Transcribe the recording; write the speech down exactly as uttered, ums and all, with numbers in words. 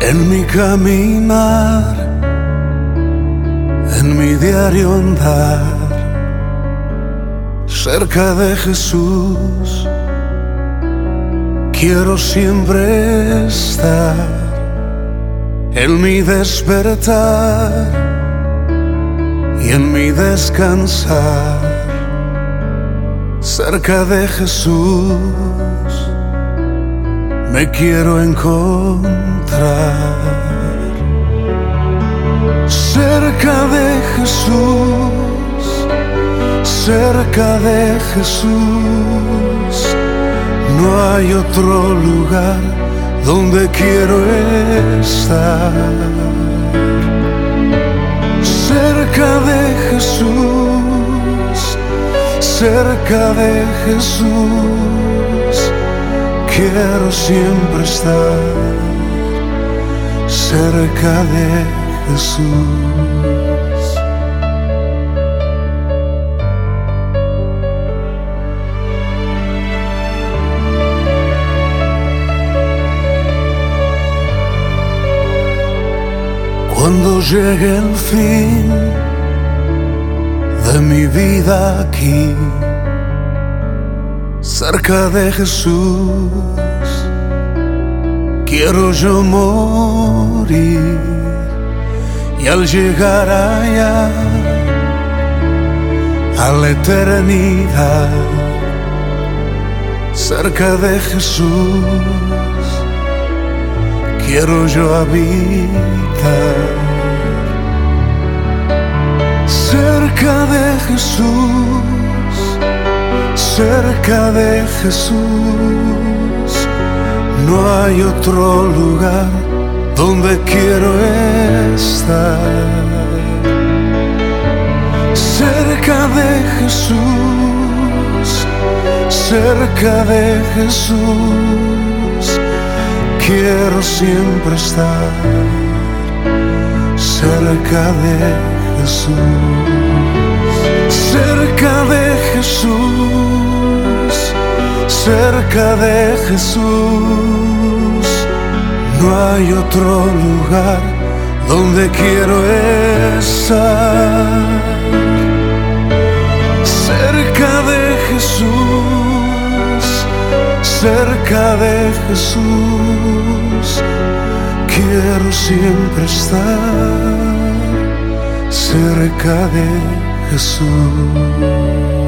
En mi caminar, en mi diario andar, cerca de Jesús, quiero siempre estar. En mi despertar y en mi descansar, cerca de Jesús me quiero encontrar. Cerca de Jesús, cerca de Jesús, no hay otro lugar donde quiero estar. Cerca de Jesús, cerca de Jesús, quiero siempre estar. Cerca de Jesús. Cuando llegue el fin de mi vida aquí, cerca de Jesús, quiero yo morir. Y al llegar allá, a la eternidad, cerca de Jesús, quiero yo habitar. Cerca de Jesús, cerca de Jesús, no hay otro lugar donde quiero estar. Cerca de Jesús, cerca de Jesús, quiero siempre estar. Cerca de Jesús, cerca de Jesús, cerca de Jesús, no hay otro lugar donde quiero estar. Cerca de Jesús, cerca de Jesús, quiero siempre estar. Cerca de Jesús.